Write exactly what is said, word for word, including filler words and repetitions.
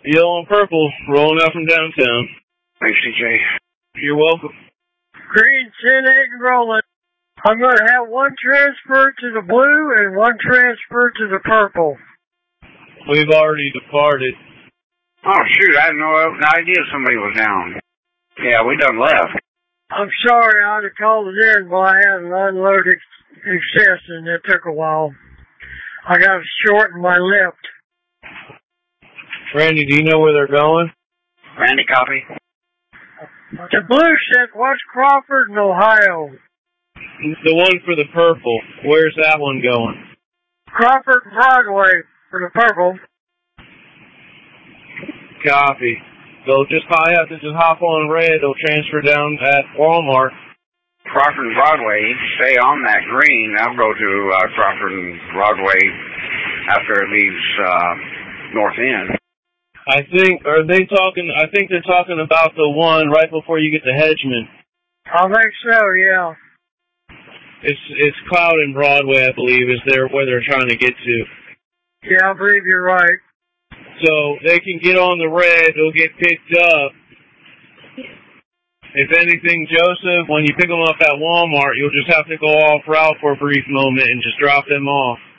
Yellow and purple, rolling out from downtown. Thanks, C J. You're welcome. Green, ten eight, and rolling. I'm going to have one transfer to the blue and one transfer to the purple. We've already departed. Oh, shoot, I had no idea somebody was down. Yeah, we done left. I'm sorry, I'd have called it in, but I had an unload ex- excess and it took a while. I got to shorten my lift. Randy, do you know where they're going? Randy, copy. The blue said West Crawford and Ohio. The one for the purple. Where's that one going? Crawford and Broadway for the purple. Copy. They'll just probably have to just hop on red. They'll transfer down at Walmart. Crawford and Broadway, stay on that green. I'll go to uh, Crawford and Broadway after it leaves uh, North End. I think, are they talking, I think they're talking about the one right before you get to Hedgeman. I think so, yeah. It's it's Cloud and Broadway, I believe, is there where they're trying to get to. Yeah, I believe you're right. So they can get on the red, they'll get picked up. If anything, Joseph, when you pick them up at Walmart, you'll just have to go off route for a brief moment and just drop them off.